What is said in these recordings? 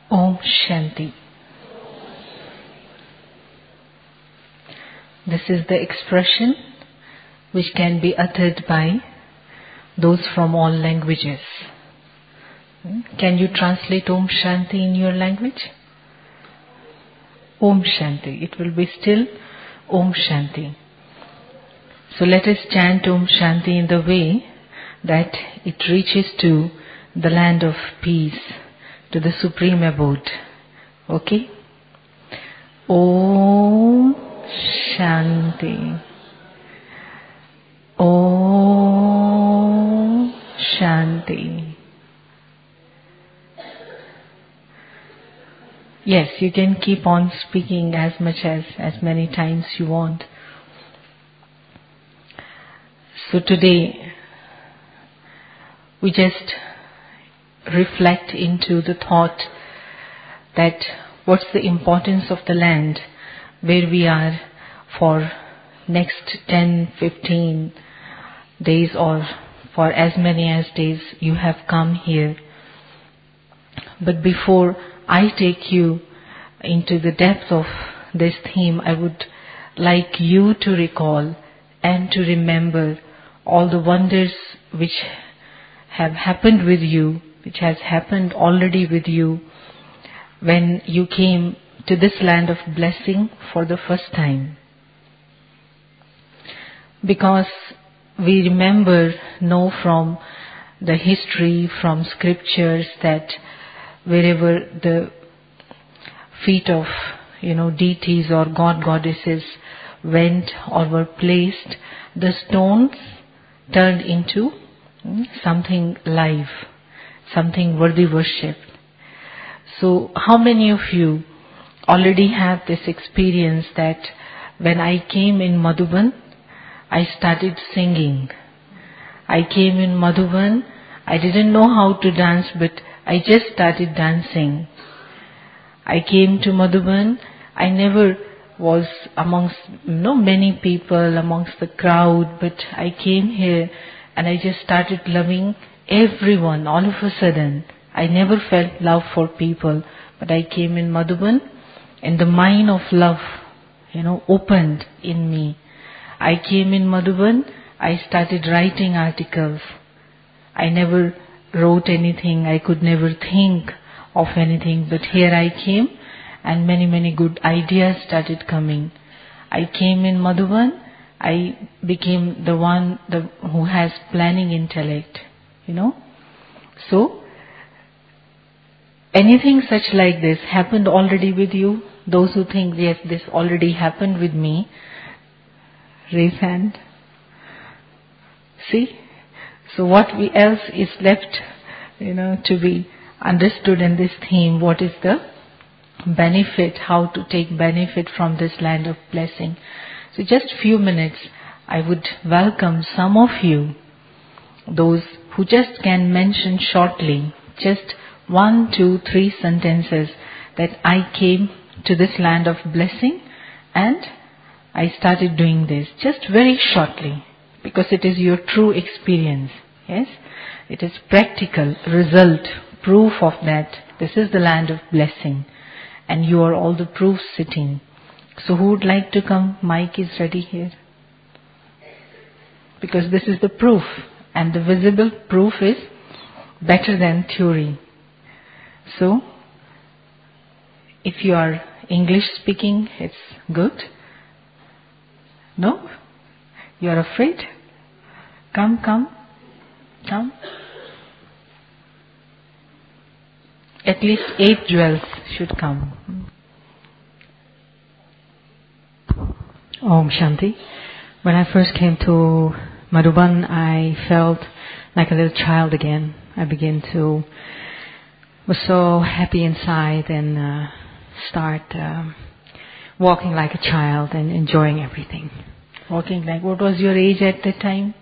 Om Shanti. This is the expression which can be uttered by those from all languages. Can you translate Om Shanti in your language? Om Shanti. It will be still Om Shanti. So let us chant Om Shanti in the way that it reaches to the land of peace, to the supreme abode. Okay? Om Shanti. Om Shanti. Yes, you can keep on speaking as many times you want. So today, we just reflect into the thought that what's the importance of the land where we are for next 10, 15 days or for as many as days you have come here. But before I take you into the depth of this theme, I would like you to recall and to remember all the wonders which have happened with you, which has happened already with you when you came to this land of blessing for the first time. Because we know from the history, from scriptures, that wherever the feet of deities or goddesses went or were placed, the stones turned into something live, something worthy worship. So how many of you already have this experience that when I came in Madhuban, I started singing. I came in Madhuban, I didn't know how to dance, but I just started dancing. I came to Madhuban, I never was amongst many people, amongst the crowd, but I came here and I just started loving everyone all of a sudden. I never felt love for people, but I came in Madhuban and the mine of love, opened in me. I came in Madhuban, I started writing articles. I never wrote anything, I could never think of anything, but here I came and many good ideas started coming. I came in Madhuban, I became the one who has planning intellect, So, anything such like this happened already with you? Those who think, yes, this already happened with me, raise hand. See? So what else is left, to be understood in this theme? What is the benefit? How to take benefit from this land of blessing? So just few minutes, I would welcome some of you, those who just can mention shortly, just 1, 2, 3 sentences that I came to this land of blessing and I started doing this, just very shortly, because it is your true experience. Yes, it is practical result, proof of that. This is the land of blessing, and you are all the proofs sitting. So who would like to come? Mic is ready here. Because this is the proof, and the visible proof is better than theory. So, if you are English speaking, it's good. No? You are afraid? Come. At least 8 jewels should come. Om Shanti. When I first came to Madhuban, I felt like a little child again. I was so happy inside and start walking like a child and enjoying everything. Walking like, what was your age at that time?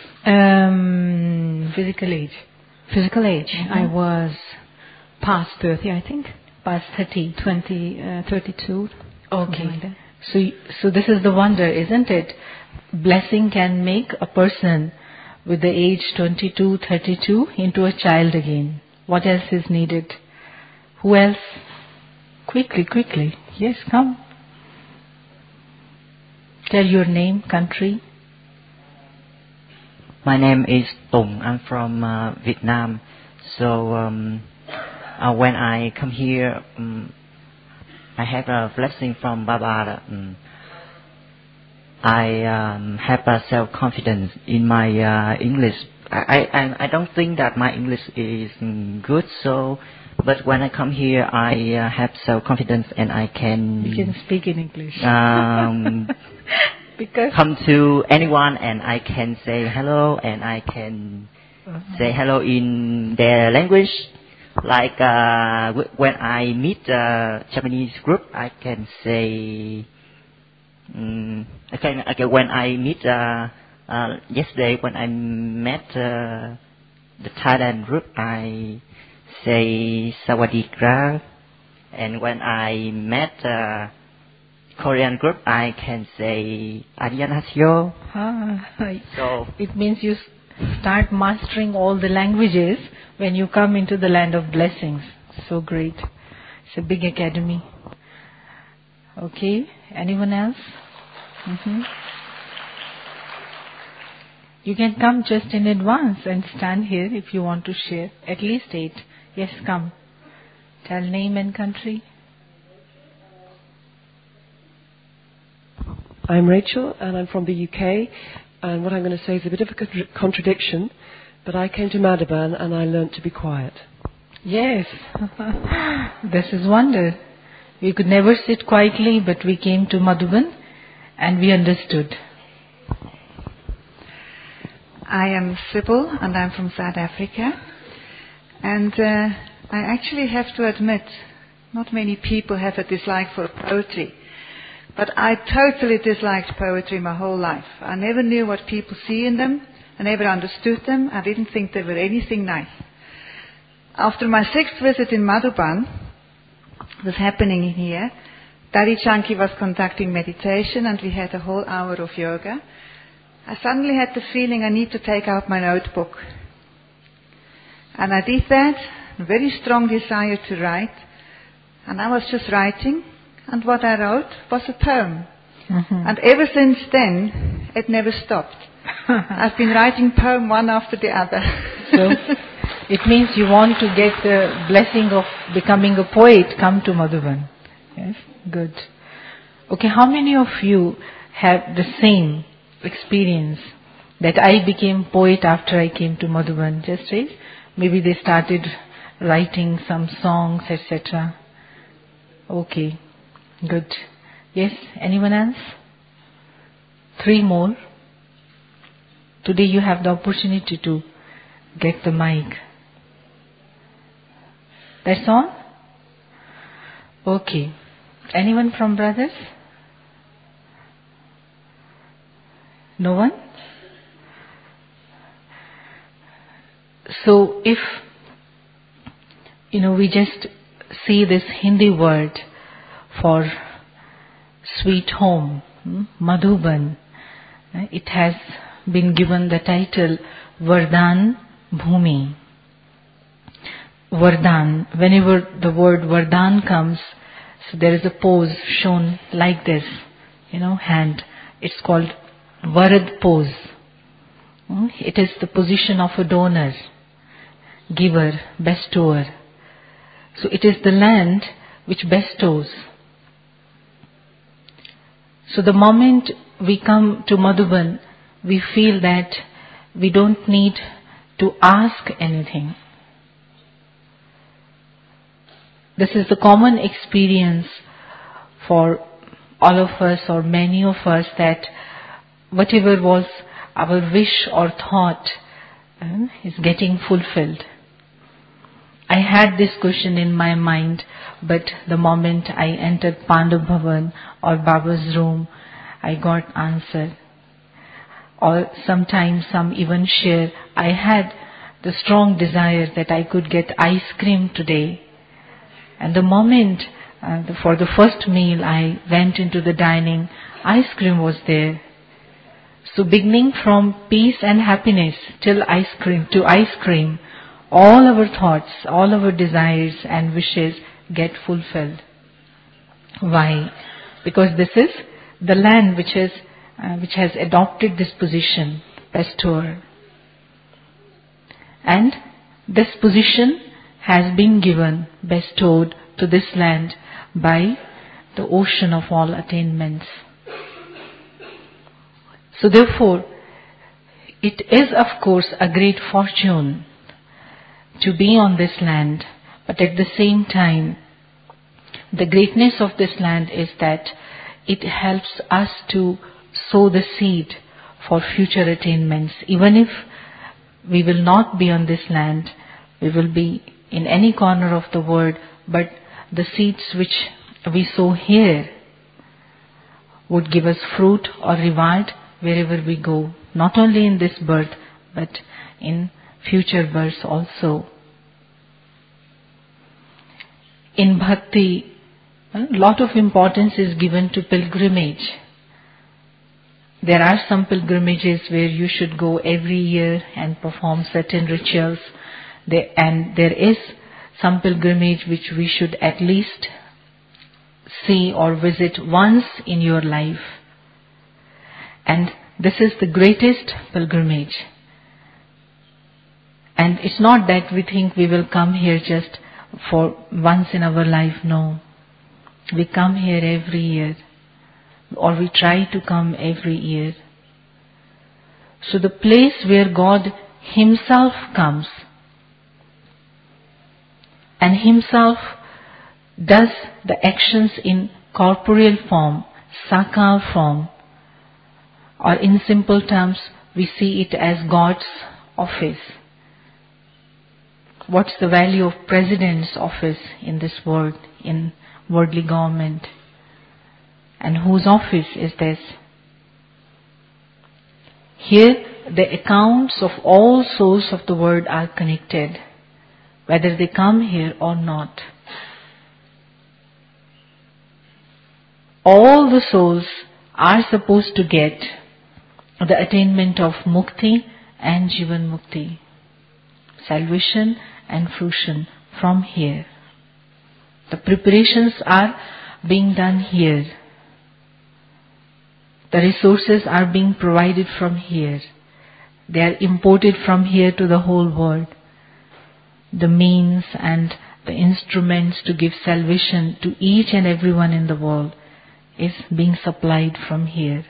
Physical age. Mm-hmm. I was past 30, I think. Past 30. 32. Okay. Like that. So this is the wonder, isn't it? Blessing can make a person with the age 22, 32 into a child again. What else is needed? Who else? Quickly, quickly. Yes, come. Tell your name, country. My name is Tung. I'm from Vietnam. So when I come here, I have a blessing from Baba. I have a self-confidence in my English. I don't think that my English is good. So, but when I come here, I have self-confidence and I can. You can speak in English. Because come to anyone and I can say hello and I can say hello in their language. Like when I meet a Japanese group, I can say. Okay. When I meet yesterday, when I met the Thailand group, I say Sawadee-krap. And when I met Korean group, I can say 안녕하세요. So it means you start mastering all the languages when you come into the land of blessings. So great. It's a big academy. Okay. Anyone else? You can come just in advance and stand here if you want to share. At least 8. Yes, come. Tell name and country. I'm Rachel and I'm from the UK, and what I'm going to say is a bit of a contradiction, but I came to Madhuban and I learnt to be quiet. Yes. This is wonder. We could never sit quietly, but we came to Madhuban and we understood. I am Sybil and I'm from South Africa. And I actually have to admit, not many people have a dislike for poetry. But I totally disliked poetry my whole life. I never knew what people see in them. I never understood them. I didn't think they were anything nice. After my 6th visit in Madhuban, was happening here, Daddy Chanki was conducting meditation and we had a whole hour of yoga. I suddenly had the feeling I need to take out my notebook. And I did that, a very strong desire to write. And I was just writing, and what I wrote was a poem. And ever since then, it never stopped. I've been writing poem one after the other. So, it means you want to get the blessing of becoming a poet, come to Madhuban. Yes, good. Okay, how many of you have the same experience that I became poet after I came to Madhuban? Just raise. Maybe they started writing some songs, etc. Okay, good. Yes, anyone else? 3 more. Today you have the opportunity to get the mic. That's all? Okay. Anyone from brothers? No one? So if, we just see this Hindi word for sweet home, Madhuban, it has been given the title Vardhan Bhumi. Vardhan, whenever the word Vardhan comes, so there is a pose shown like this, hand. It's called Varad pose. It is the position of a donor, giver, bestower. So it is the land which bestows. So the moment we come to Madhuban, we feel that we don't need to ask anything. This is the common experience for all of us or many of us, that whatever was our wish or thought is getting fulfilled. I had this question in my mind, but the moment I entered Pandav Bhavan or Baba's room, I got answer. Or sometimes some even share, I had the strong desire that I could get ice cream today. And the moment for the first meal I went into the dining, ice cream was there. So beginning from peace and happiness till ice cream, all our thoughts, all our desires and wishes get fulfilled. Why? Because this is the land which has adopted this position, bestower. And this position has been given, bestowed to this land by the ocean of all attainments. So therefore, it is of course a great fortune to be on this land, but at the same time, the greatness of this land is that it helps us to sow the seed for future attainments. Even if we will not be on this land, we will be in any corner of the world, but the seeds which we sow here would give us fruit or reward wherever we go, not only in this birth, but in future births also. In bhakti, a lot of importance is given to pilgrimage. There are some pilgrimages where you should go every year and perform certain rituals. And there is some pilgrimage which we should at least see or visit once in your life. And this is the greatest pilgrimage. And it's not that we think we will come here just for once in our life. No. We come here every year, or we try to come every year. So the place where God Himself comes and Himself does the actions in corporeal form, sakal form, or in simple terms, we see it as God's office. What's the value of president's office in this world, in worldly government? And whose office is this? Here, the accounts of all souls of the world are connected, whether they come here or not. All the souls are supposed to get the attainment of mukti and jivan mukti, salvation and fruition from here. The preparations are being done here. The resources are being provided from here. They are imported from here to the whole world. The means and the instruments to give salvation to each and everyone in the world is being supplied from here.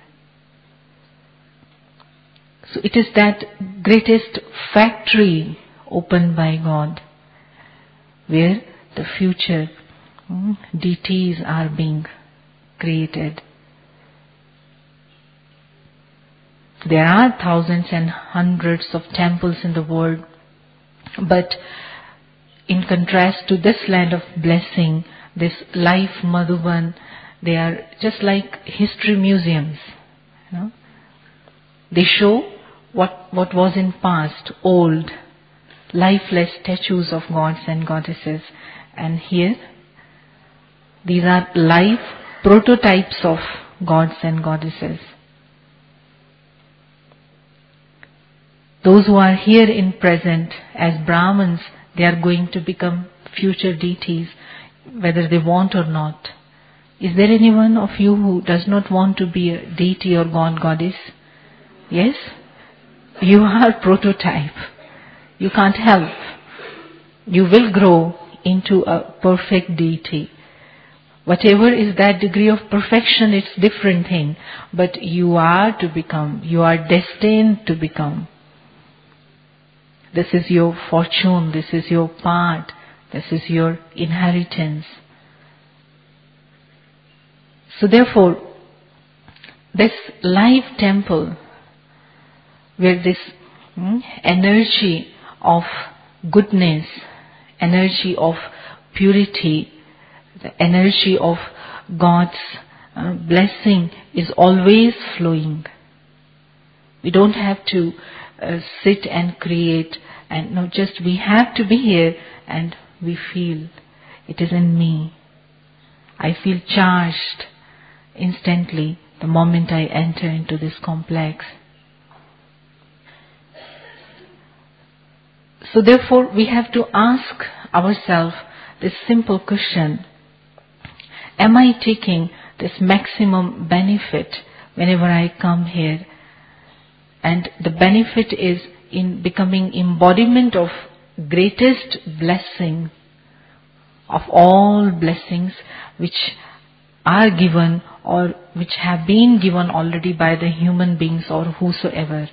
So it is that greatest factory opened by God, where the future deities are being created. There are thousands and hundreds of temples in the world, but in contrast to this land of blessing, this life Madhuban, they are just like history museums. They show what was in past, old, lifeless statues of gods and goddesses. And here, these are live prototypes of gods and goddesses. Those who are here in present as Brahmins, they are going to become future deities, whether they want or not. Is there anyone of you who does not want to be a deity or god, goddess? Yes? You are prototype. You can't help. You will grow into a perfect deity. Whatever is that degree of perfection, it's different thing. But you are to become, you are destined to become. This is your fortune, this is your part, this is your inheritance. So therefore, this live temple, where this energy of goodness, energy of purity, the energy of God's blessing is always flowing. We don't have to sit and create, and no, just we have to be here and we feel it is in me. I feel charged instantly the moment I enter into this complex. So therefore we have to ask ourselves this simple question, am I taking this maximum benefit whenever I come here? And the benefit is in becoming embodiment of greatest blessing of all blessings which are given or which have been given already by the human beings or whosoever.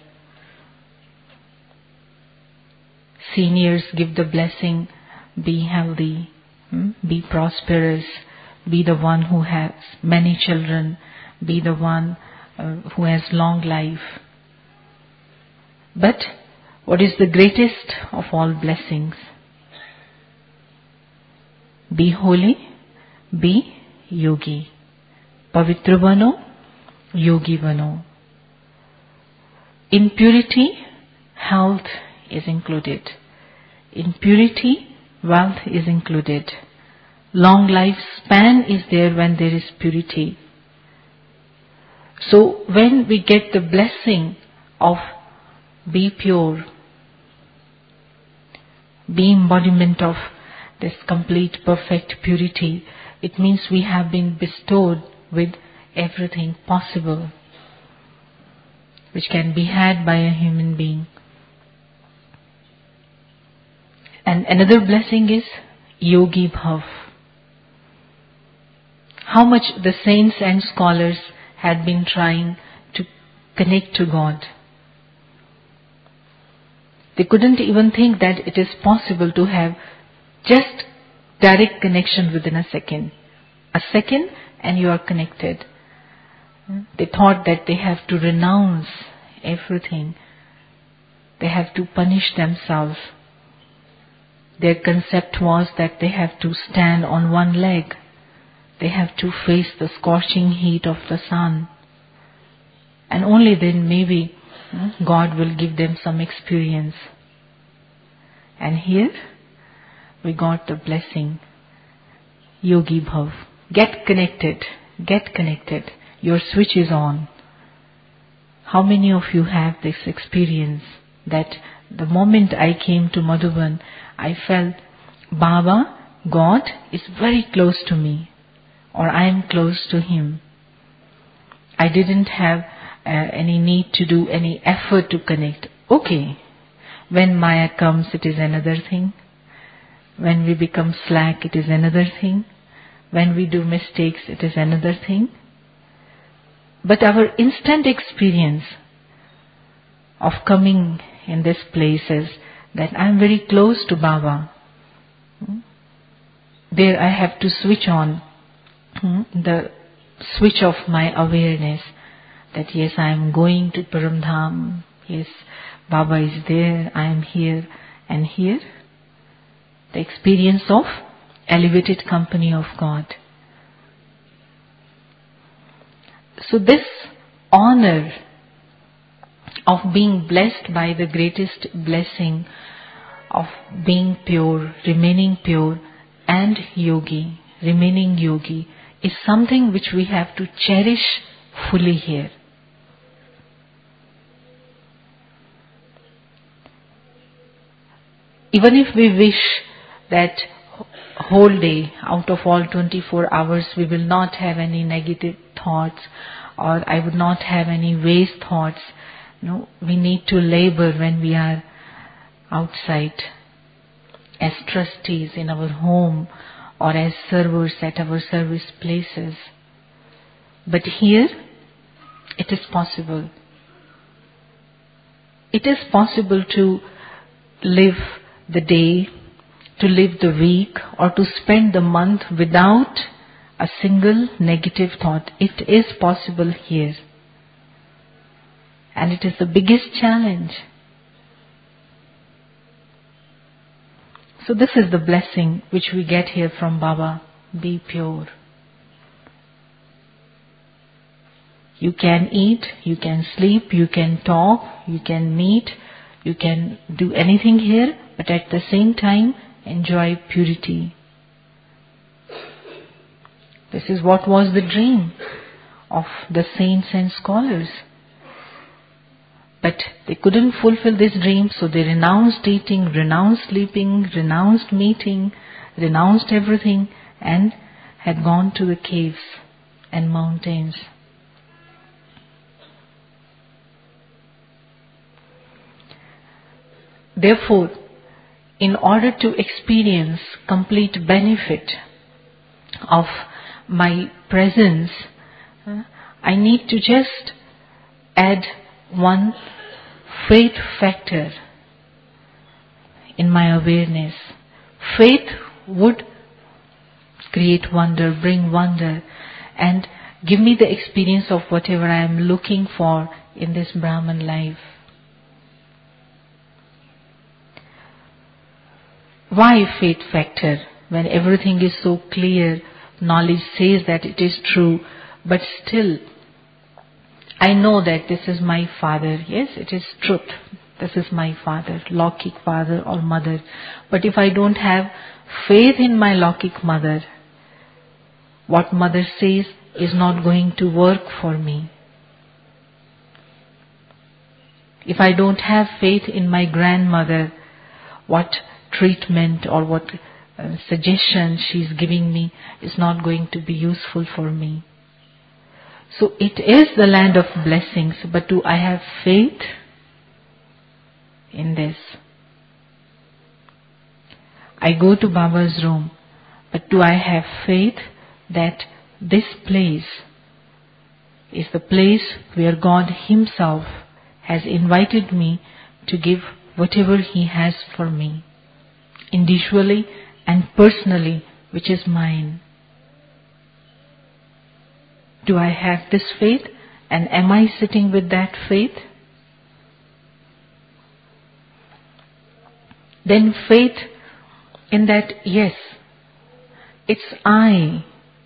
Seniors give the blessing, be healthy, be prosperous, be the one who has many children, be the one who has long life. But what is the greatest of all blessings? Be holy, be yogi. Pavitra bano, yogi bano. In purity, health is included. In purity, wealth is included. Long lifespan is there when there is purity. So when we get the blessing of be pure, be embodiment of this complete perfect purity, it means we have been bestowed with everything possible which can be had by a human being. And another blessing is Yogi Bhav. How much the saints and scholars had been trying to connect to God. They couldn't even think that it is possible to have just direct connection within a second. A second and you are connected. They thought that they have to renounce everything. They have to punish themselves. Their concept was that they have to stand on one leg. They have to face the scorching heat of the sun. And only then maybe God will give them some experience. And here we got the blessing, Yogi Bhav. Get connected, get connected. Your switch is on. How many of you have this experience that the moment I came to Madhuban, I felt Baba, God is very close to me, or I am close to Him. I didn't have any need to do any effort to connect. Okay, when Maya comes, it is another thing. When we become slack, it is another thing. When we do mistakes, it is another thing. But our instant experience of coming in this place is that I am very close to Baba. There I have to switch on the switch of my awareness that yes, I am going to Paramdham. Yes, Baba is there, I am here. And here, the experience of elevated company of God. So this honor of being blessed by the greatest blessing of being pure, remaining pure, and yogi, remaining yogi, is something which we have to cherish fully here. Even if we wish that whole day, out of all 24 hours, we will not have any negative thoughts, or I would not have any waste thoughts. No, we need to labor when we are outside, as trustees in our home, or as servers at our service places. But here, it is possible. It is possible to live the day, to live the week, or to spend the month without a single negative thought. It is possible here. And it is the biggest challenge. So this is the blessing which we get here from Baba. Be pure. You can eat, you can sleep, you can talk, you can meet, you can do anything here, but at the same time enjoy purity. This is what was the dream of the saints and scholars. But they couldn't fulfill this dream, so they renounced eating, renounced sleeping, renounced meeting, renounced everything and had gone to the caves and mountains. Therefore, in order to experience complete benefit of my presence, I need to just add one faith factor in my awareness. Faith would create wonder, bring wonder, and give me the experience of whatever I am looking for in this Brahman life. Why faith factor? When everything is so clear, knowledge says that it is true, but still, I know that this is my father. Yes, it is truth. This is my father, Lokik father or mother. But if I don't have faith in my Lokik mother, what mother says is not going to work for me. If I don't have faith in my grandmother, what treatment or what suggestion she is giving me is not going to be useful for me. So it is the land of blessings, but do I have faith in this? I go to Baba's room, but do I have faith that this place is the place where God Himself has invited me to give whatever He has for me, individually and personally, which is mine? Do I have this faith, and am I sitting with that faith? Then faith in that, yes, it's I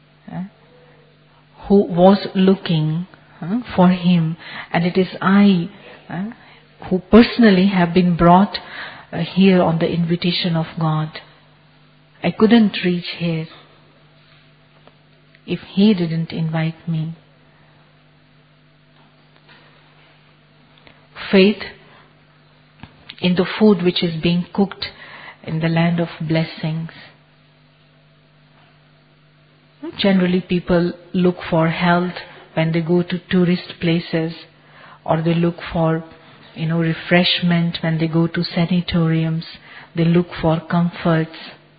who was looking for Him, and it is I who personally have been brought here on the invitation of God. I couldn't reach here if He didn't invite me. Faith in the food which is being cooked in the land of blessings. Generally people look for health when they go to tourist places, or they look for refreshment when they go to sanatoriums. They look for comforts.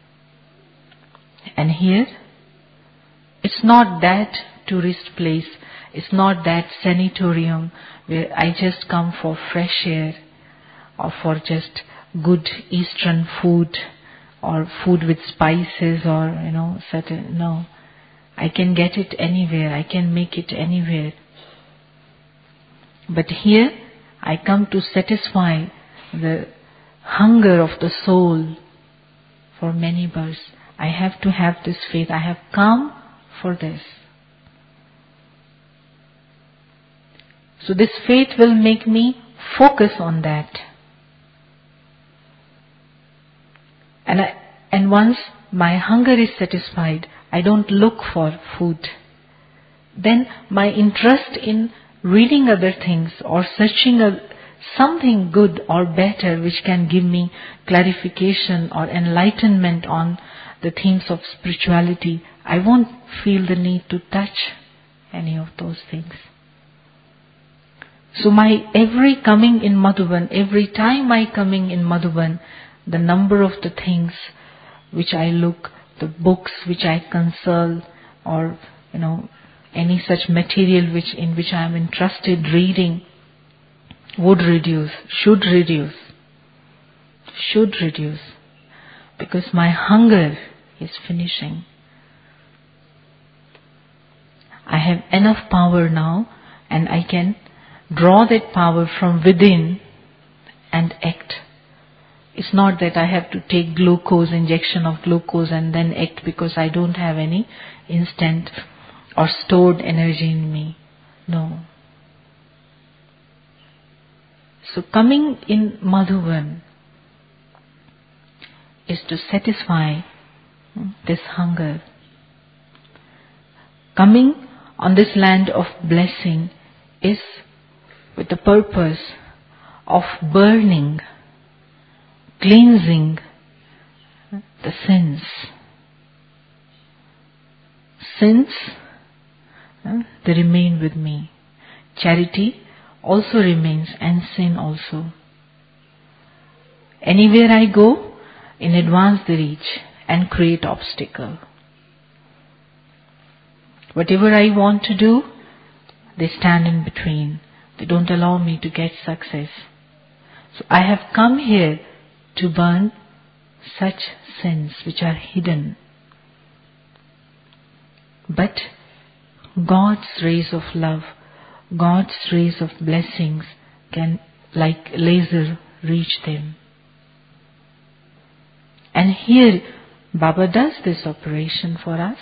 And here, it's not that tourist place, it's not that sanatorium where I just come for fresh air or for just good Eastern food or food with spices or certain. No, I can get it anywhere, I can make it anywhere. But here I come to satisfy the hunger of the soul for many births. I have to have this faith. I have come for this. So this faith will make me focus on that. And once my hunger is satisfied, I don't look for food. Then my interest in reading other things or searching something good or better which can give me clarification or enlightenment on the themes of spirituality, I won't feel the need to touch any of those things. So my every coming in Madhuban, every time I coming in Madhuban, the number of the things which I look, the books which I consult, or any such material in which I am interested reading, would reduce, should reduce, because my hunger is finishing. I have enough power now, and I can draw that power from within and act. It's not that I have to take injection of glucose and then act, because I don't have any instant or stored energy in me. No. So coming in Madhuban is to satisfy this hunger. Coming on this land of blessing is with the purpose of burning, cleansing the sins. Sins, they remain with me. Charity also remains, and sin also. Anywhere I go, in advance they reach and create obstacle. Whatever I want to do, they stand in between. They don't allow me to get success. So I have come here to burn such sins which are hidden. But God's rays of love, God's rays of blessings can, like laser, reach them. And here Baba does this operation for us.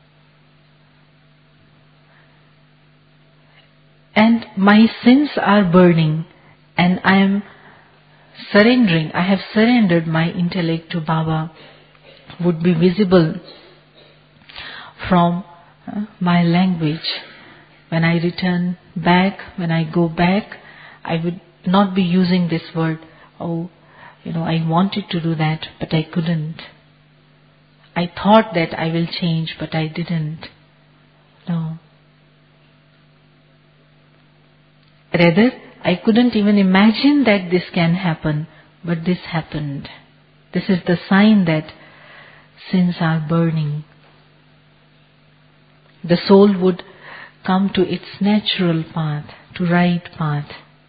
And my sins are burning, and I am surrendering. I have surrendered my intellect to Baba. Would be visible from my language. When I return back, when I go back, I would not be using this word. Oh, I wanted to do that, but I couldn't. I thought that I will change, but I didn't. No. Rather, I couldn't even imagine that this can happen, but this happened. This is the sign that sins are burning. The soul would come to its natural path, to right path,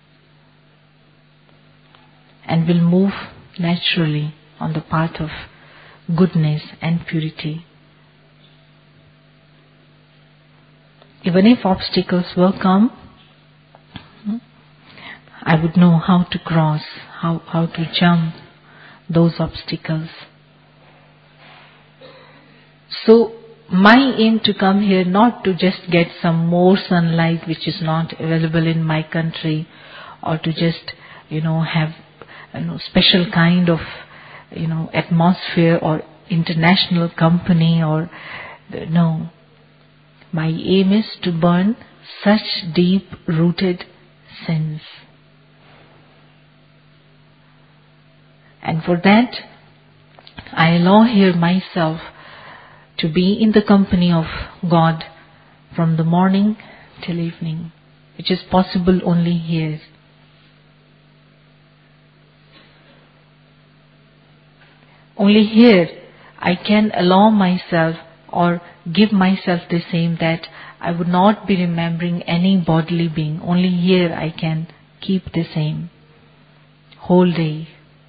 and will move naturally on the path of goodness and purity. Even if obstacles will come, I would know how to cross, how to jump those obstacles. So, my aim to come here not to just get some more sunlight which is not available in my country, or to just, have, special kind of, atmosphere or international company or, no. My aim is to burn such deep-rooted sins. And for that, I allow here myself to be in the company of God from the morning till evening, which is possible only here. Only here I can allow myself or give myself the same, that I would not be remembering any bodily being. Only here I can keep the same whole day.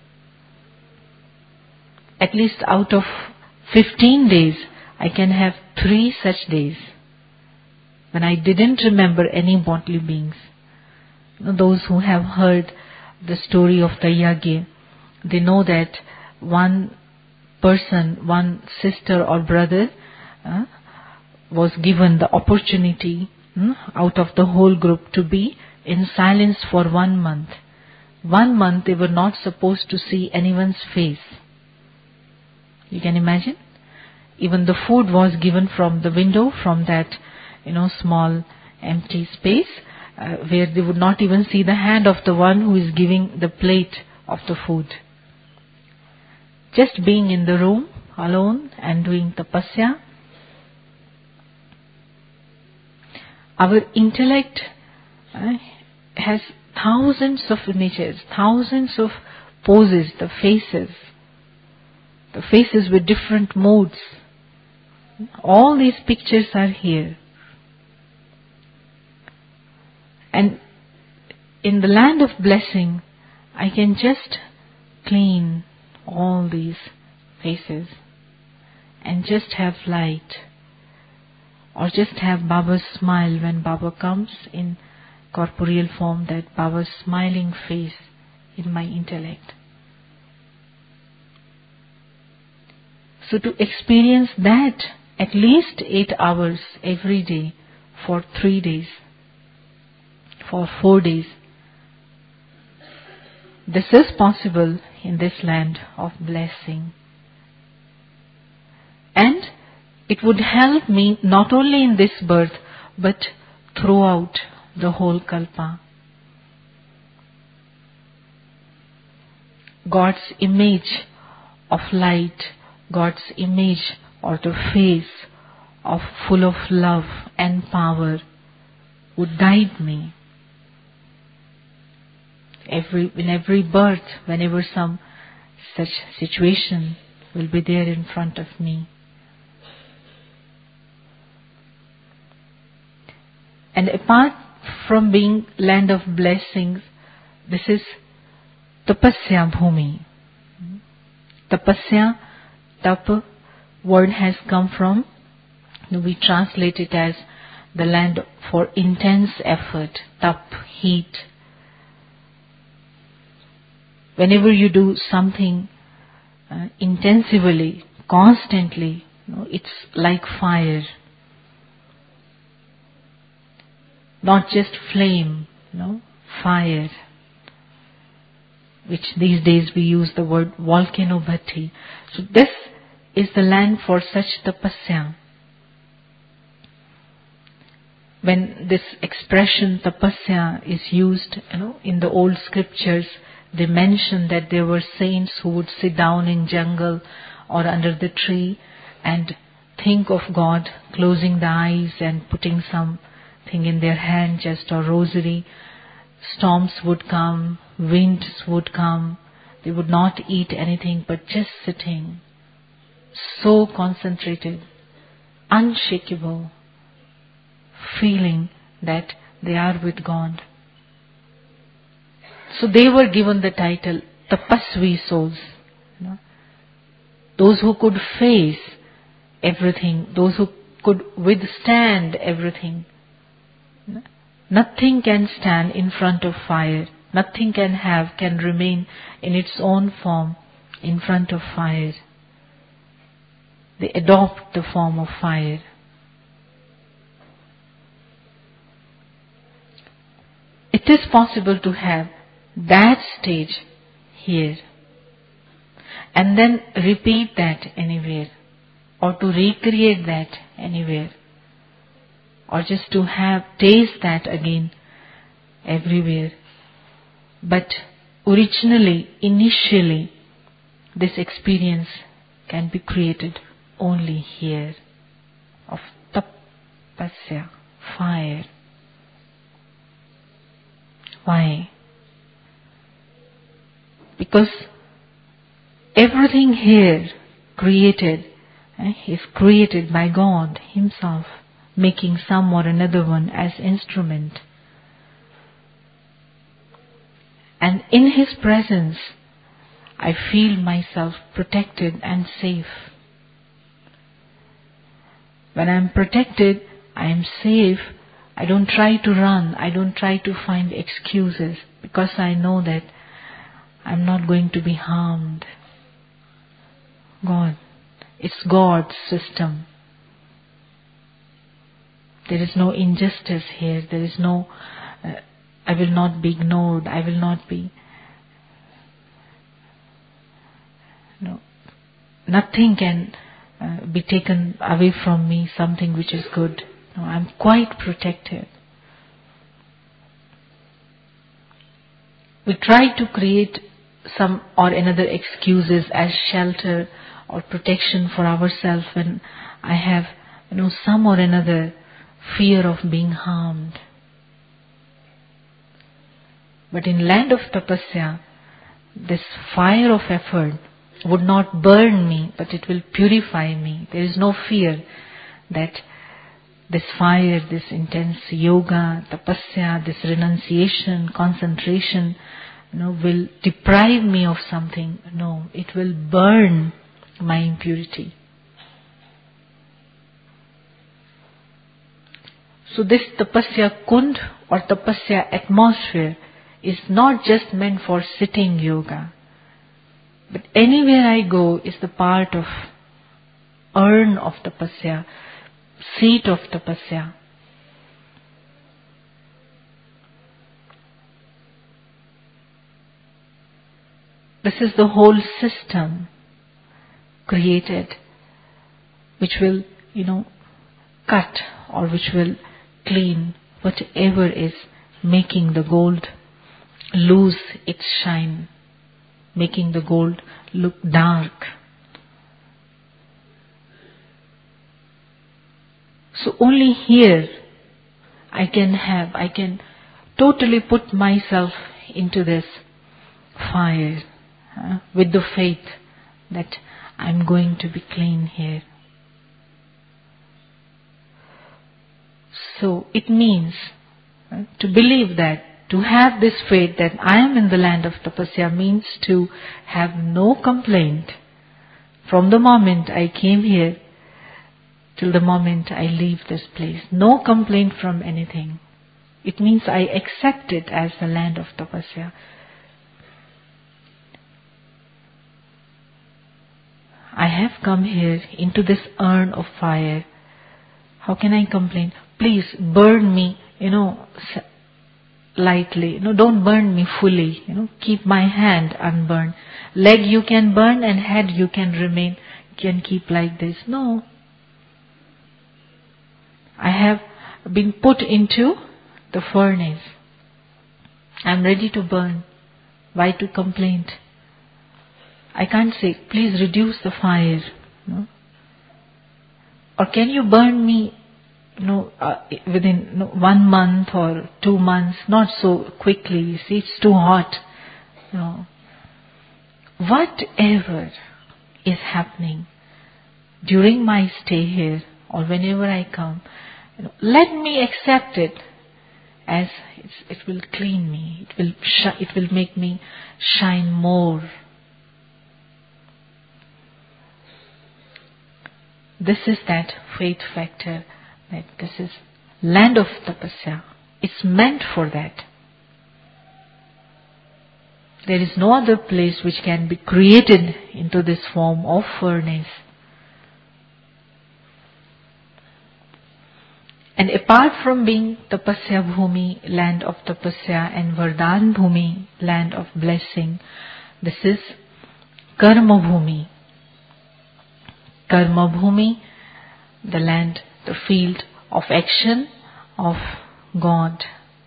At least out of 15 days, I can have 3 such days when I didn't remember any bodily beings. Those who have heard the story of the Yagya, they know that one person, one sister or brother was given the opportunity out of the whole group to be in silence for 1 month. 1 month they were not supposed to see anyone's face. You can imagine? Even the food was given from the window, from that, small empty space, where they would not even see the hand of the one who is giving the plate of the food. Just being in the room alone and doing tapasya. Our intellect has thousands of images, thousands of poses, the faces with different moods. All these pictures are here. And in the land of blessing, I can just clean all these faces and just have light, or just have Baba's smile when Baba comes in corporeal form, that Baba's smiling face in my intellect. So to experience that at least 8 hours every day for 3 days, for 4 days, this is possible in this land of blessing. And it would help me not only in this birth, but throughout the whole kalpa. God's image of light, God's image or the face of full of love and power would guide me. In every birth, whenever some such situation will be there in front of me. And apart from being land of blessings, this is Tapasya Bhumi. Tapasya, Tap, word has come from, we translate it as the land for intense effort, Tap, heat. Whenever you do something intensively, constantly, it's like fire. Not just flame, fire. Which these days we use the word volcano bhatti. So this is the land for such tapasya. When this expression tapasya is used, in the old scriptures, they mention that there were saints who would sit down in jungle or under the tree and think of God, closing the eyes and putting something in their hand, just a rosary. Storms would come, winds would come. They would not eat anything but just sitting, so concentrated, unshakable, feeling that they are with God. So they were given the title Tapasvi souls. Those who could face everything, those who could withstand everything. Nothing can stand in front of fire. Nothing can remain in its own form in front of fire. They adopt the form of fire. It is possible to have that stage here and then repeat that anywhere, or to recreate that anywhere, or just to taste that again everywhere. But originally, initially, this experience can be created only here, of tapasya, fire. Why? Because everything here created is created by God Himself, making some or another one as instrument. And in His presence, I feel myself protected and safe. When I am protected, I am safe. I don't try to run. I don't try to find excuses, because I know that I'm not going to be harmed. It's God's system. There is no injustice here. There is no, I will not be ignored. I will not be, nothing can be taken away from me, something which is good. No, I'm quite protected. We try to create some or another excuses as shelter or protection for ourselves when I have, some or another fear of being harmed. But in land of tapasya, this fire of effort would not burn me, but it will purify me. There is no fear that this fire, this intense yoga, tapasya, this renunciation, concentration, will deprive me of something. No, it will burn my impurity. So this tapasya kund or tapasya atmosphere is not just meant for sitting yoga, but anywhere I go is the part of urn of tapasya, seat of tapasya. This is the whole system created, which will, cut or which will clean whatever is making the gold lose its shine, making the gold look dark. So only here I can totally put myself into this fire with the faith that I'm going to be clean here. So it means to believe that, to have this faith that I am in the land of tapasya means to have no complaint from the moment I came here till the moment I leave this place. No complaint from anything. It means I accept it as the land of tapasya. I have come here into this urn of fire. How can I complain? Please burn me, lightly. Don't burn me fully. Keep my hand unburned. Leg you can burn and head you can keep like this. No. I have been put into the furnace. I'm ready to burn. Why to complain? I can't say, please reduce the fire. No? Or can you burn me within 1 month or 2 months? Not so quickly. You see, it's too hot. Whatever is happening during my stay here or whenever I come, let me accept it as it will clean me. It will make me shine more. This is that faith factor, that this is land of tapasya. It's meant for that. There is no other place which can be created into this form of furnace. And apart from being tapasya bhumi, land of tapasya, and vardhan bhumi, land of blessing, this is karma bhumi. Karma bhumi, the land, the field of action of God.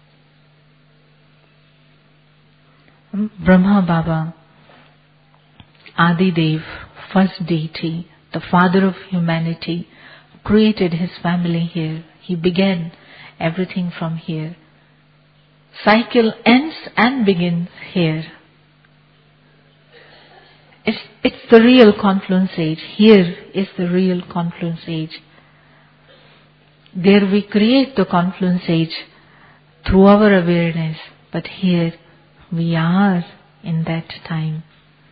Brahma Baba, Adi Dev, first deity, the father of humanity, created his family here. He began everything from here. Cycle ends and begins here. It's the real confluence age. Here is the real confluence age. There we create the confluence age through our awareness, but here we are in that time.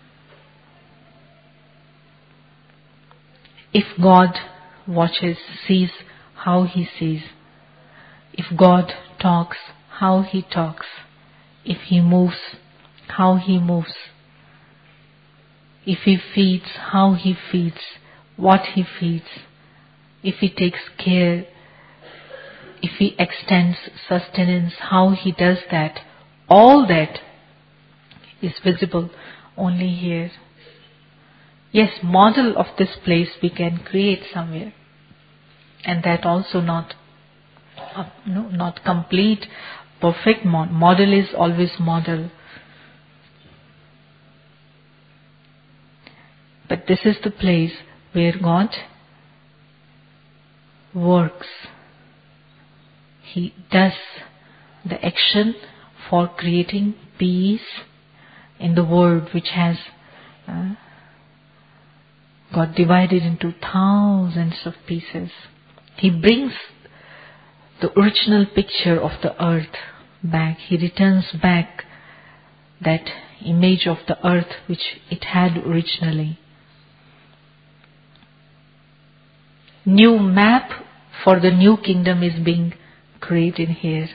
If God watches, sees how He sees. If God talks, how He talks. If He moves, how He moves. If He feeds, how He feeds, what He feeds. If He takes care, if He extends sustenance, how He does that. All that is visible only here. Yes, model of this place we can create somewhere. And that also not complete, perfect model is always model. But this is the place where God works. He does the action for creating peace in the world which has got divided into thousands of pieces. He brings the original picture of the earth back. He returns back that image of the earth which it had originally. New map for the new kingdom is being created here.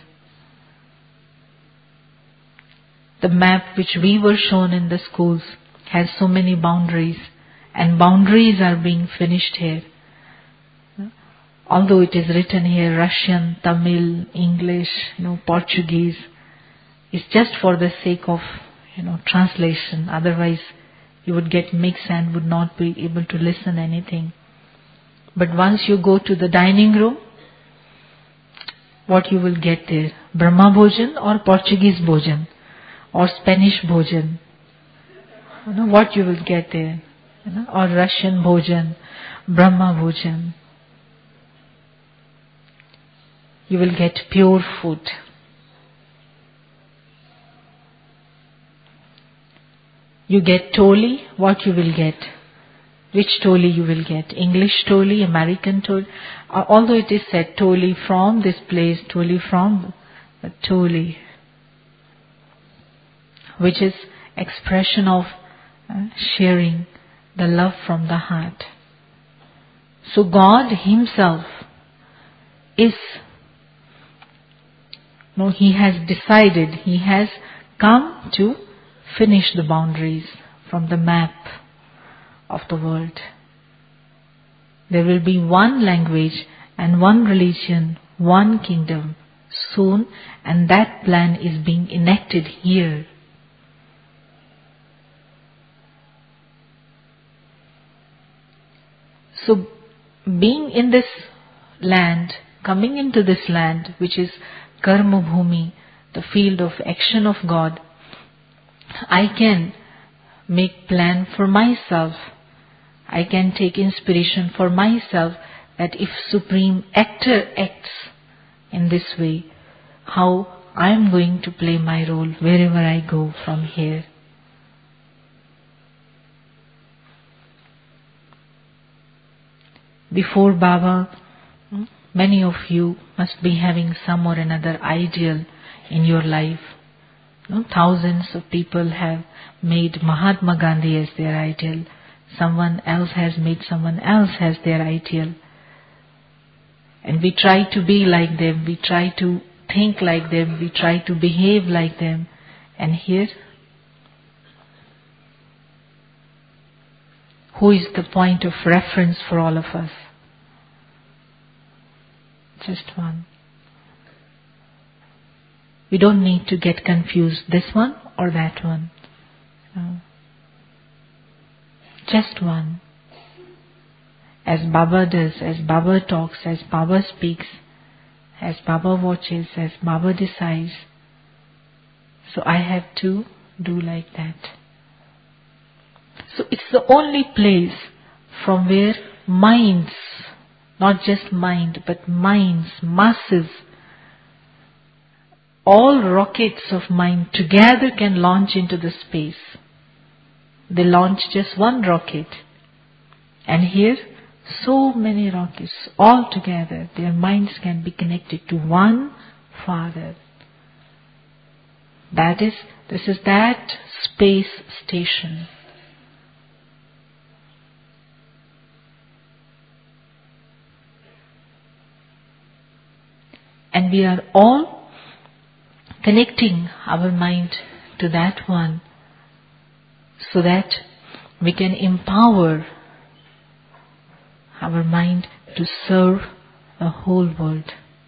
The map which we were shown in the schools has so many boundaries, and boundaries are being finished here. Although it is written here Russian, Tamil, English, Portuguese, it's just for the sake of translation. Otherwise, you would get mixed and would not be able to listen anything. But once you go to the dining room, what you will get there? Brahma Bhojan or Portuguese Bhojan or Spanish Bhojan? What you will get there? Or Russian Bhojan, Brahma Bhojan. you will get pure food. You get toli, what you will get? Which toli you will get? English toli, American toli? Although it is said toli from this place, toli from toli, which is expression of sharing the love from the heart. So God Himself is, He has decided, He has come to finish the boundaries from the map of the world. There will be one language and one religion, one kingdom soon, and that plan is being enacted here. So being in this land, coming into this land which is Karma Bhumi, the field of action of God, I can make plan for myself. I can take inspiration for myself that if Supreme Actor acts in this way, how I am going to play my role wherever I go from here. Before Baba, many of you must be having some or another ideal in your life. Thousands of people have made Mahatma Gandhi as their ideal. Someone else has made someone else as their ideal. And we try to be like them, we try to think like them, we try to behave like them. And here, who is the point of reference for all of us? Just one. We don't need to get confused, this one or that one. No. Just one. As Baba does, as Baba talks, as Baba speaks, as Baba watches, as Baba decides. So I have to do like that. So it's the only place from where minds, not just mind, but minds, masses, all rockets of mind together can launch into the space. They launch just one rocket. And here, so many rockets, all together, their minds can be connected to one Father. This is that space station. And we are all connecting our mind to that one so that we can empower our mind to serve the whole world.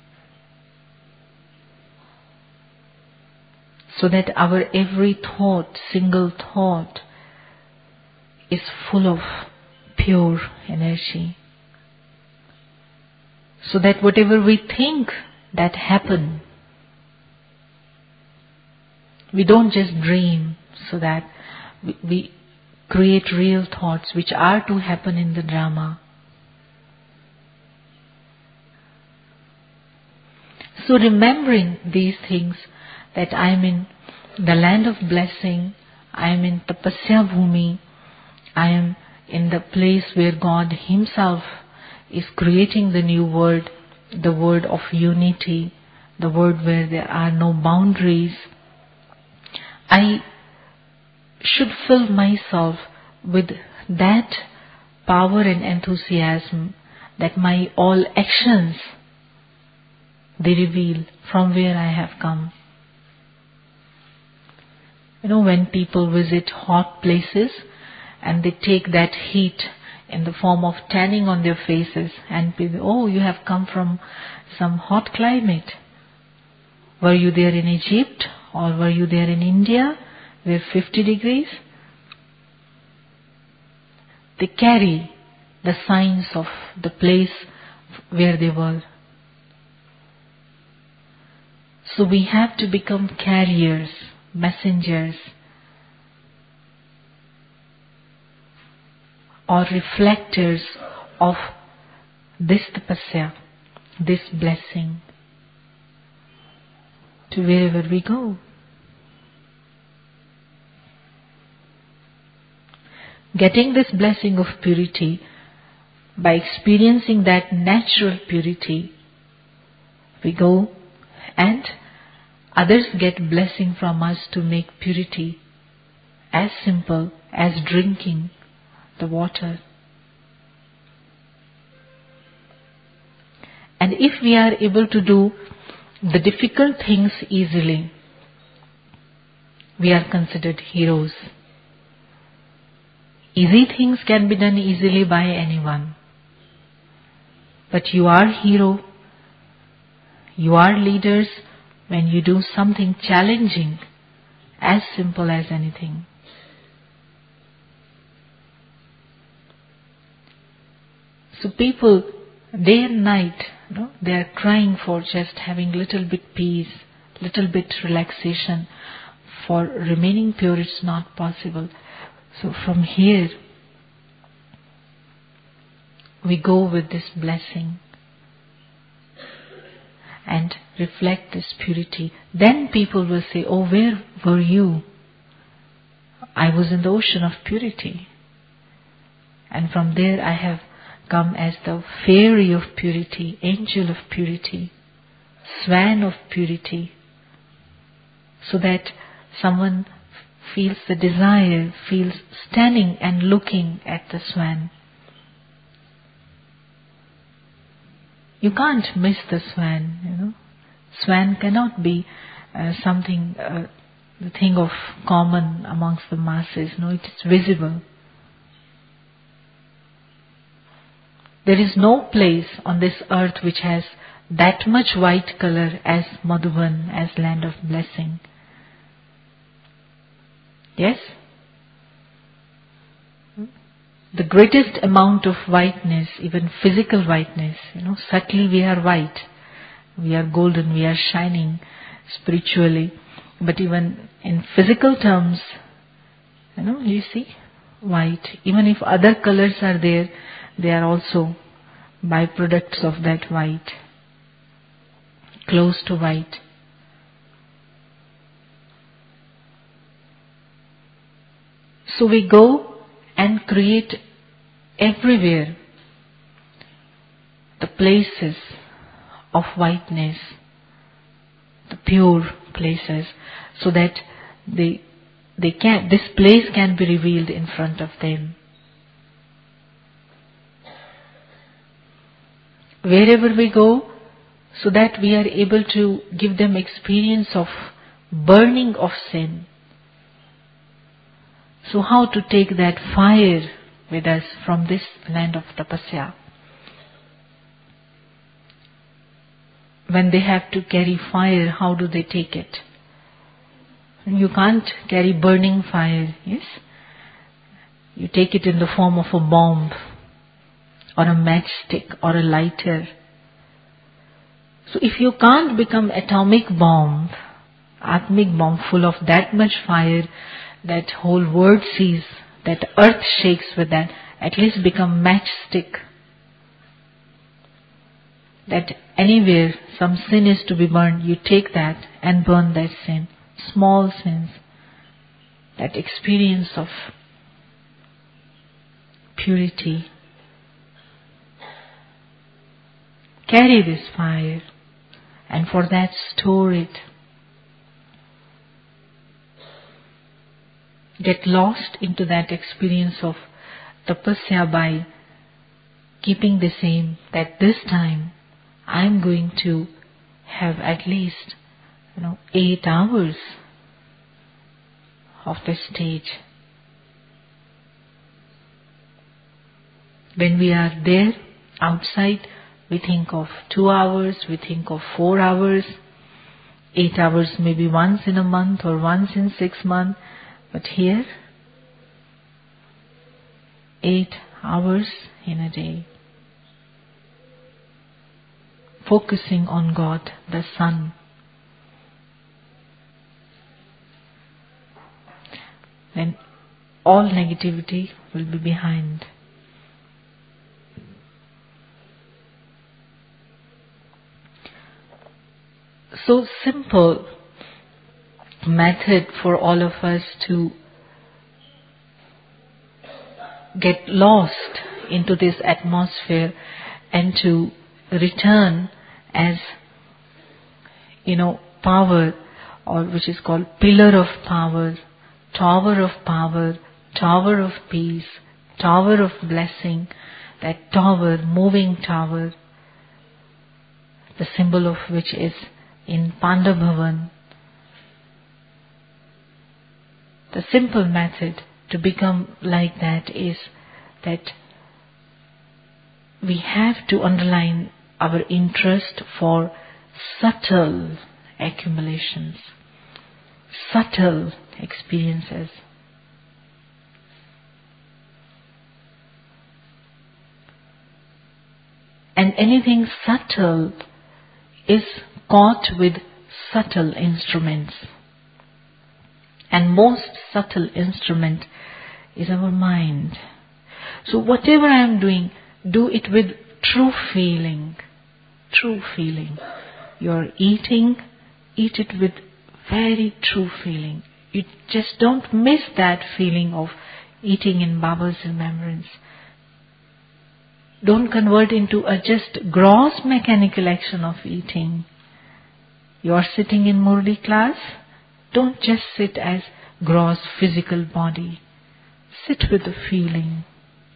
So that our every thought, single thought, is full of pure energy. So that whatever we think that happen, we don't just dream, so that we create real thoughts which are to happen in the drama. So remembering these things, that I am in the land of blessing, I am in Tapasya Bhumi, I am in the place where God Himself is creating the new world, the world of unity, the world where there are no boundaries. I should fill myself with that power and enthusiasm that my all actions, they reveal from where I have come. When people visit hot places and they take that heat in the form of tanning on their faces and people, oh, you have come from some hot climate. Were you there in Egypt or were you there in India where 50 degrees? They carry the signs of the place where they were. So we have to become carriers, messengers, or reflectors of this tapasya, this blessing. to wherever we go. Getting this blessing of purity by experiencing that natural purity, we go and others get blessing from us to make purity as simple as drinking the water. And if we are able to do the difficult things easily, we are considered heroes. Easy things can be done easily by anyone. But you are hero, you are leaders when you do something challenging, as simple as anything. So people, day and night, they are crying for just having little bit peace, little bit relaxation. For remaining pure, it's not possible. So from here, we go with this blessing and reflect this purity. Then people will say, oh, where were you? I was in the ocean of purity. And from there I have come as the fairy of purity, angel of purity, swan of purity, so that someone feels the desire, feels standing and looking at the swan. You can't miss the swan, Swan cannot be something, the thing of common amongst the masses. No, it is visible. There is no place on this earth which has that much white color as Madhuban, as land of blessing. Yes? The greatest amount of whiteness, even physical whiteness, subtly we are white. We are golden, we are shining spiritually. But even in physical terms, you see, white. Even if other colors are there, they are also byproducts of that white. Close to white. So we go and create everywhere the places of whiteness, the pure places, so that this place can be revealed in front of them. Wherever we go, so that we are able to give them experience of burning of sin. So how to take that fire with us from this land of tapasya? When they have to carry fire, how do they take it? You can't carry burning fire, yes? You take it in the form of a bomb, or a matchstick, or a lighter. So if you can't become atomic bomb, atmic bomb full of that much fire, that whole world sees, that earth shakes with that, at least become matchstick. That anywhere some sin is to be burned, you take that and burn that sin. Small sins. That experience of purity. Carry this fire, and for that store it. Get lost into that experience of tapasya by keeping the same, that this time I am going to have at least 8 hours of the stage. When we are there outside, we think of 2 hours, we think of 4 hours, 8 hours maybe once in a month or once in 6 months. But here, 8 hours in a day. Focusing on God, the Sun. Then all negativity will be behind. So simple method for all of us to get lost into this atmosphere and to return as, power, or which is called pillar of power, tower of power, tower of peace, tower of blessing, that tower, moving tower, the symbol of which is in Pandabhavan. The simple method to become like that is that we have to underline our interest for subtle accumulations, subtle experiences. And anything subtle is caught with subtle instruments. And most subtle instrument is our mind. So whatever I am doing, do it with true feeling. True feeling. You are eating, eat it with very true feeling. You just don't miss that feeling of eating in Baba's remembrance. Don't convert into a just gross mechanical action of eating. You are sitting in Murli class, don't just sit as gross physical body. Sit with the feeling.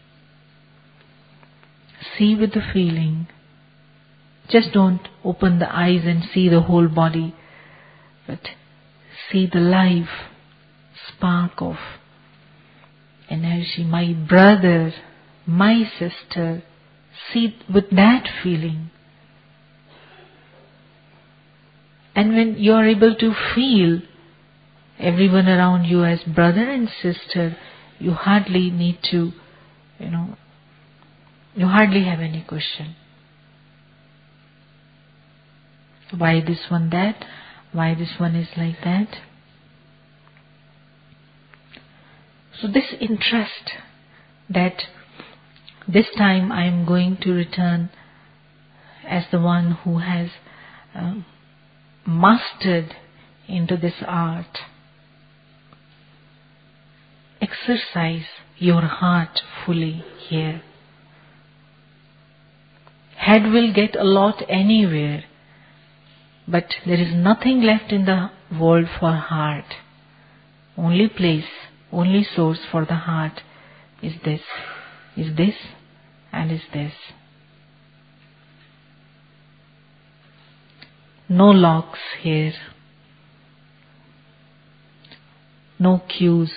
See with the feeling. Just don't open the eyes and see the whole body, but see the life spark of energy. My brother, my sister, see with that feeling. And when you are able to feel everyone around you as brother and sister, you hardly need to, you hardly have any question. Why this one that? Why this one is like that? So this interest that this time I am going to return as the one who has mastered into this art. Exercise your heart fully here. Head will get a lot anywhere, but there is nothing left in the world for heart. Only place, only source for the heart is this, and is this. No locks here, no cues,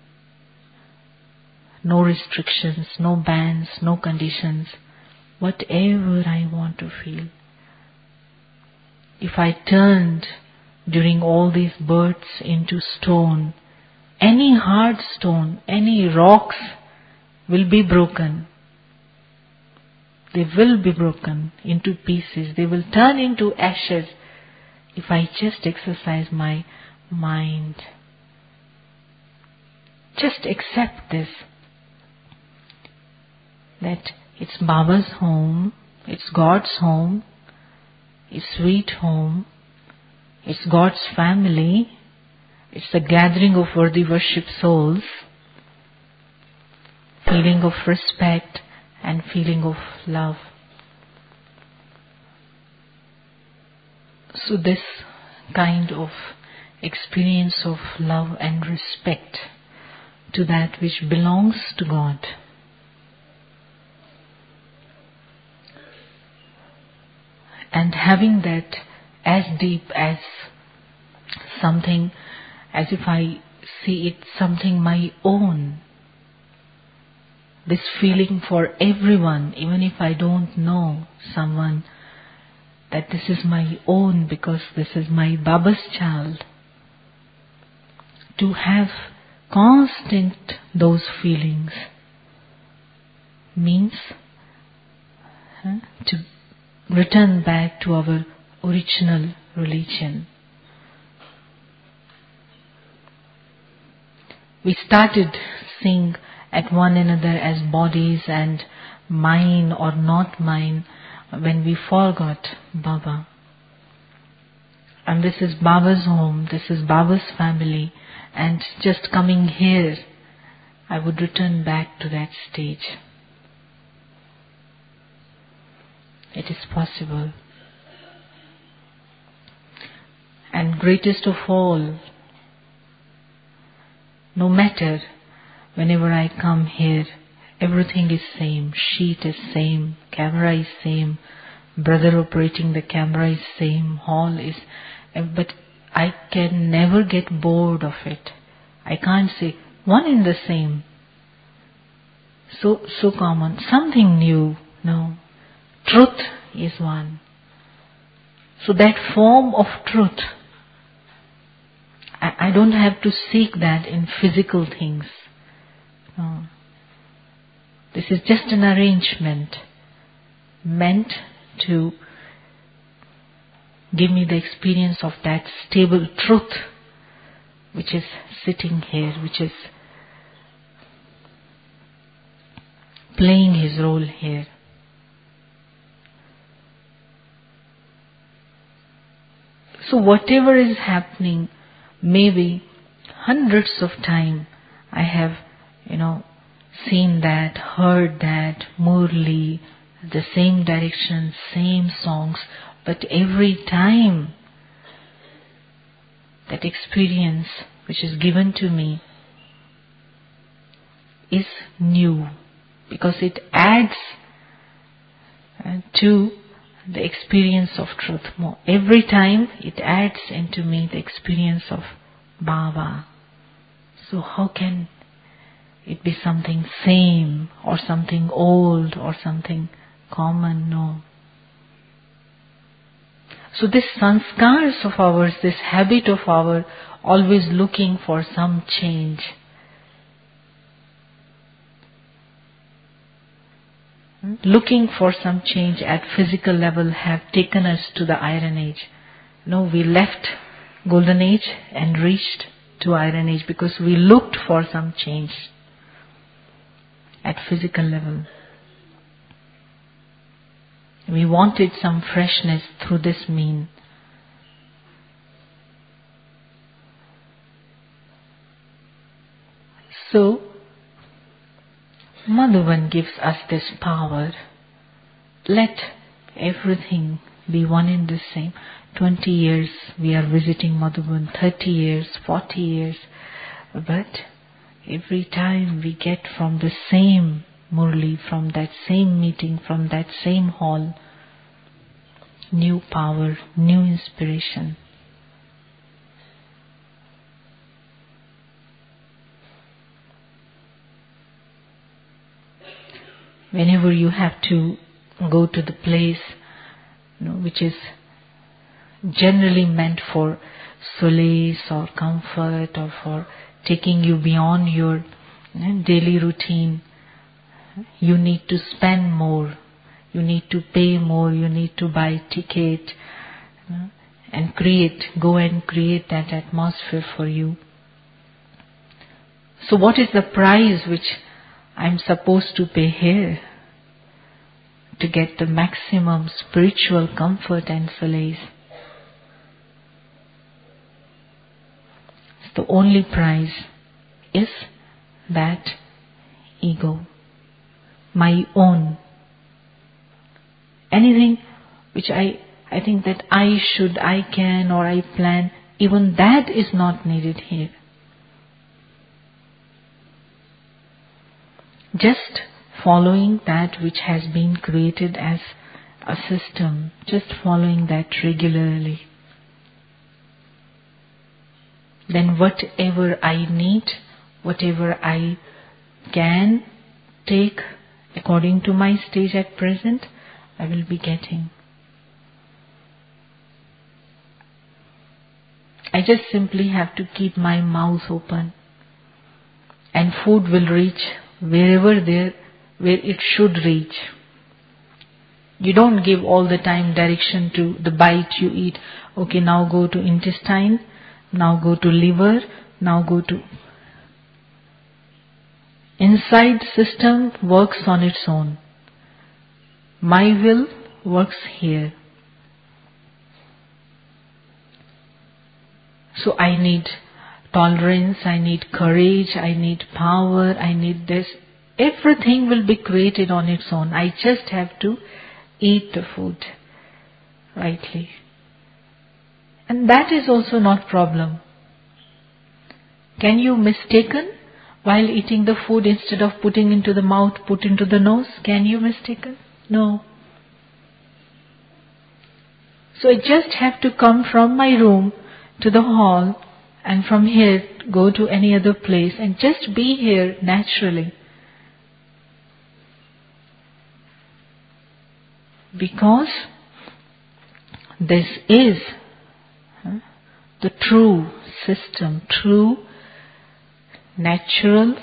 no restrictions, no bans, no conditions. Whatever I want to feel. If I turned during all these births into stone, any hard stone, any rocks will be broken. They will be broken into pieces. They will turn into ashes if I just exercise my mind. Just accept this. That it's Baba's home, it's God's home, it's sweet home, it's God's family, it's a gathering of worthy worship souls, feeling of respect and feeling of love. So this kind of experience of love and respect to that which belongs to God, and having that as deep as something, as if I see it something my own. This feeling for everyone, even if I don't know someone, that this is my own because this is my Baba's child. To have constant those feelings means to return back to our original religion. We started seeing at one another as bodies and mine or not mine when we forgot Baba. and this is Baba's home, this is Baba's family, and just coming here, I would return back to that stage. It is possible. And greatest of all, no matter, whenever I come here, everything is same, sheet is same, camera is same, brother operating the camera is same, hall is, but I can never get bored of it. I can't say one in the same. So common, something new, no. Truth is one. So that form of truth, I don't have to seek that in physical things. No. This is just an arrangement meant to give me the experience of that stable truth which is sitting here, which is playing his role here. So whatever is happening, maybe hundreds of times I have, seen that, heard that, Murli, the same direction, same songs, but every time that experience which is given to me is new, because it adds to the experience of truth more. Every time it adds into me the experience of Baba. So how can it be something same or something old or something common? No. So this sanskars of ours, this habit of ours, always looking for some change. Looking for some change at physical level have taken us to the Iron Age. No, we left Golden Age and reached to Iron Age because we looked for some change at physical level. We wanted some freshness through this mean. So, Madhuban gives us this power. Let everything be one and the same. 20 years we are visiting Madhuban, 30 years, 40 years. But every time we get from the same Murli, from that same meeting, from that same hall, new power, new inspiration. Whenever you have to go to the place which is generally meant for solace or comfort or for taking you beyond your daily routine, you need to spend more, you need to pay more, you need to buy ticket and go and create that atmosphere for you. So what is the price which I'm supposed to pay here to get the maximum spiritual comfort and solace? The only price is that ego, my own. Anything which I think that I should, I can, or I plan, even that is not needed here. Just following that which has been created as a system, just following that regularly. Then whatever I need, whatever I can take according to my stage at present, I will be getting. I just simply have to keep my mouth open, and food will reach where it should reach. You don't give all the time direction to the bite you eat. Okay, now go to intestine, now go to liver, now go to... Inside system works on its own. My will works here. So I need tolerance, I need courage, I need power, I need this. Everything will be created on its own. I just have to eat the food rightly. And that is also not problem. Can you mistaken while eating the food, instead of putting into the mouth, put into the nose? Can you mistaken? No. So I just have to come from my room to the hall, and from here go to any other place and just be here naturally. Because this is the true system, true, natural,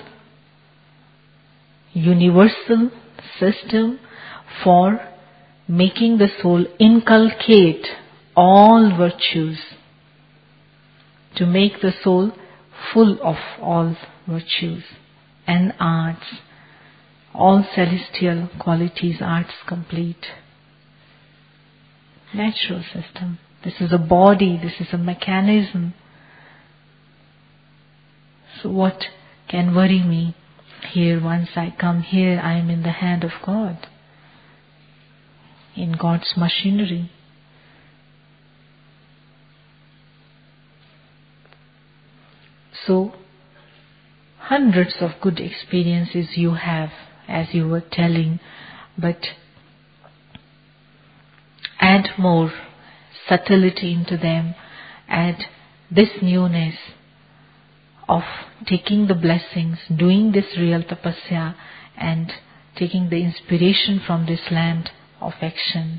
universal system for making the soul inculcate all virtues, to make the soul full of all virtues and arts, all celestial qualities, arts complete. Natural system. This is a body, this is a mechanism. So what can worry me here? Once I come here, I am in the hand of God, in God's machinery. So, hundreds of good experiences you have, as you were telling, but add more subtlety into them, add this newness of taking the blessings, doing this real tapasya, and taking the inspiration from this land of action.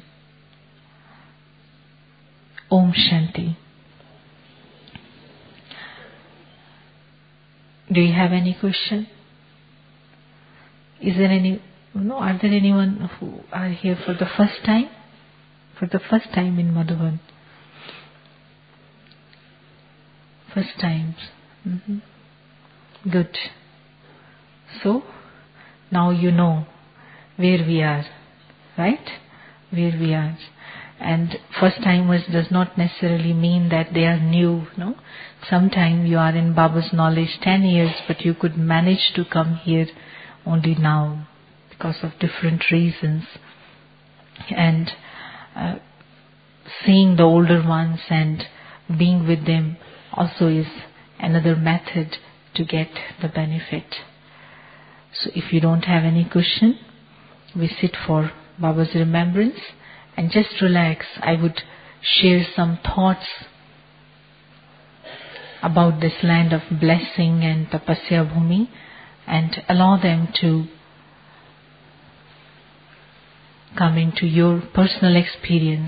Om Shanti. Do you have any question? Is there any? No. Are there anyone who are here for the first time? For the first time in Madhuban. First times. Good. So, now you know where we are, right? Where we are. And first timers does not necessarily mean that they are new, no? Sometimes you are in Baba's knowledge 10 years, but you could manage to come here only now because of different reasons. And seeing the older ones and being with them also is another method to get the benefit. So if you don't have any question, we sit for Baba's remembrance and just relax. I would share some thoughts about this land of blessing and Tapasya Bhumi and allow them to come into your personal experience.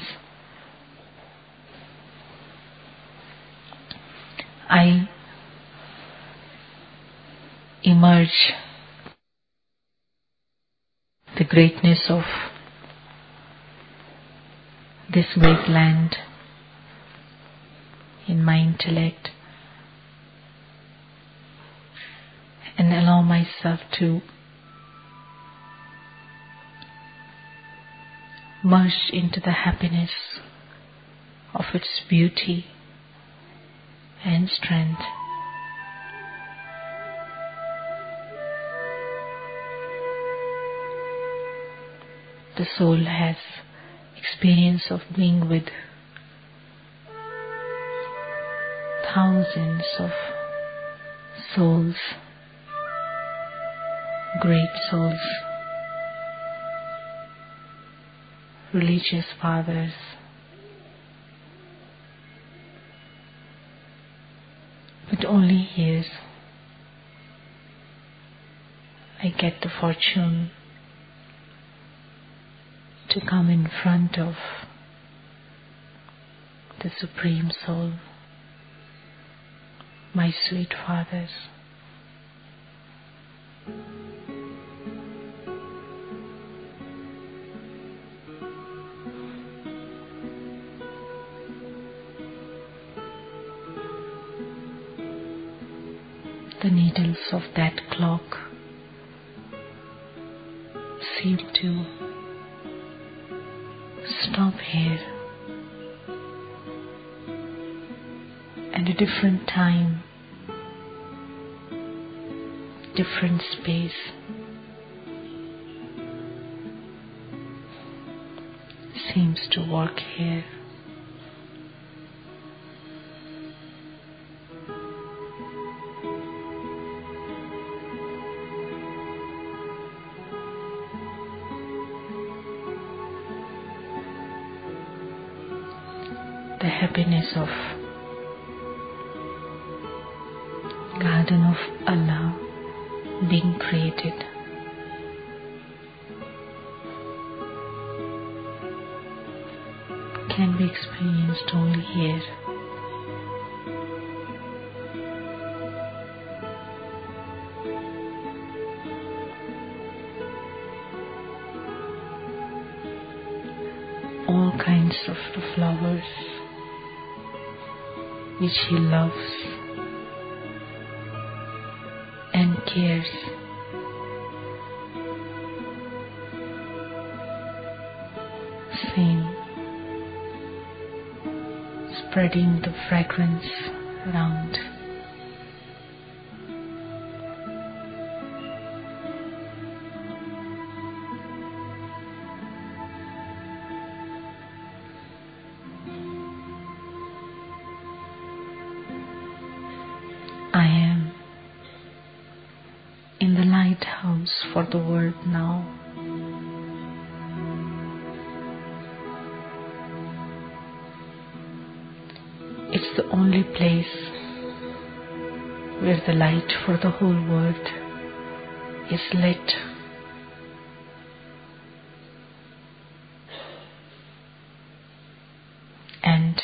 I emerge the greatness of this great land in my intellect and allow myself to merge into the happiness of its beauty and strength. The soul has experience of being with thousands of souls, great souls, religious fathers, but only here I get the fortune to come in front of the Supreme Soul, my sweet fathers. The needles of that clock seem to stop here and a different time, different space seems to work here. The happiness of Garden of Allah being created. Can be experienced only here. All kinds of the flowers which He loves and cares, same, spreading the fragrance around. I am in the lighthouse for the world now. It's the only place where the light for the whole world is lit. And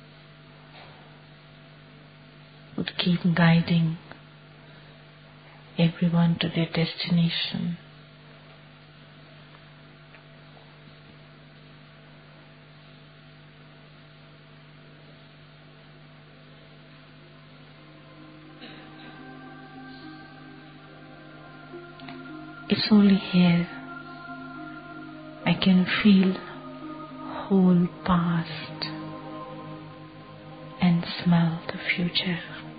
would keep guiding everyone to their destination. It's only here I can feel whole past and smell the future.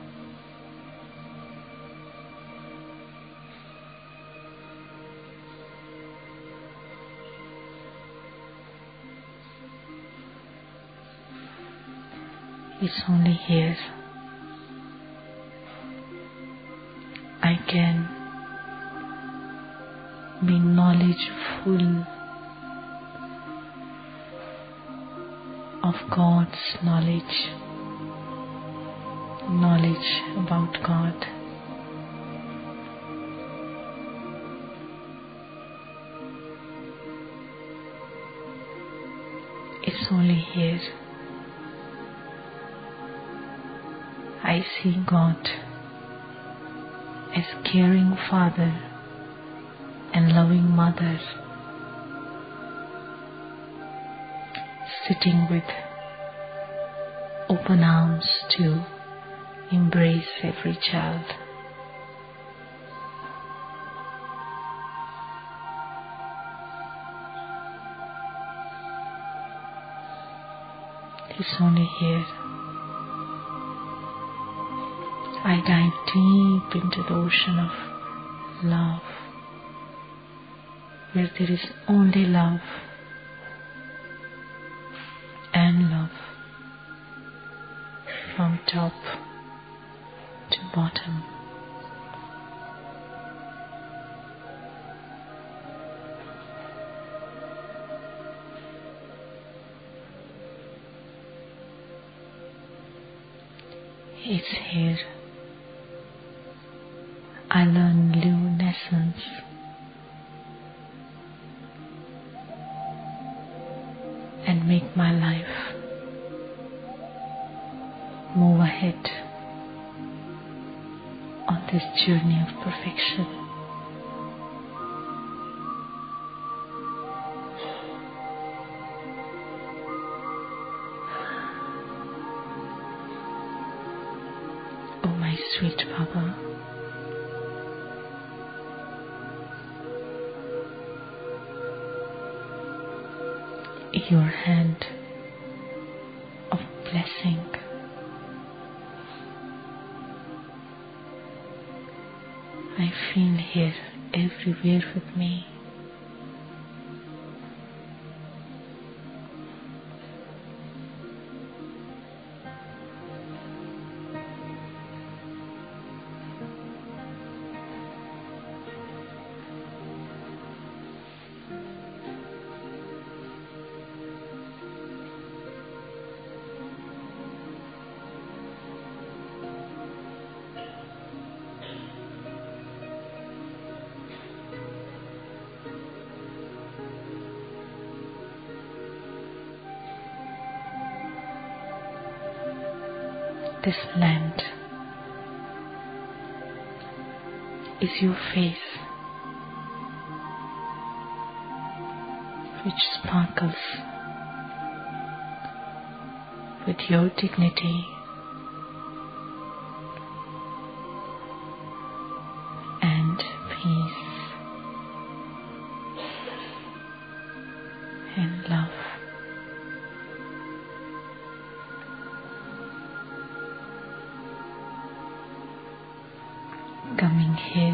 It's only here I can be knowledgeful of God's knowledge about God. It's only here I see God as caring Father and loving Mother, sitting with open arms to embrace every child. It's only here I dive deep into the ocean of love, where there is only love and love from top to bottom. It's here I learn luminescence and make my life move ahead on this journey of perfection. Oh, my sweet Baba, your hand of blessing I feel here everywhere with me. This land is your face, which sparkles with your dignity and peace and love. Coming here,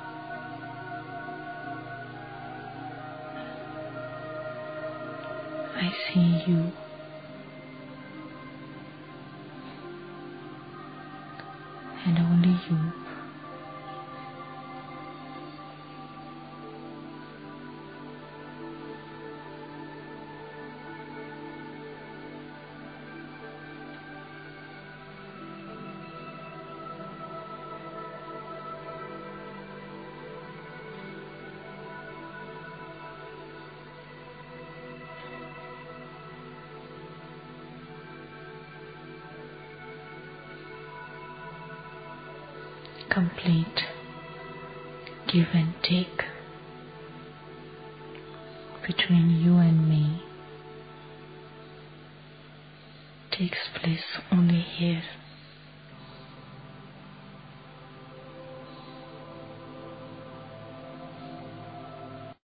I see you, and only you. Complete give and take between you and me takes place only here.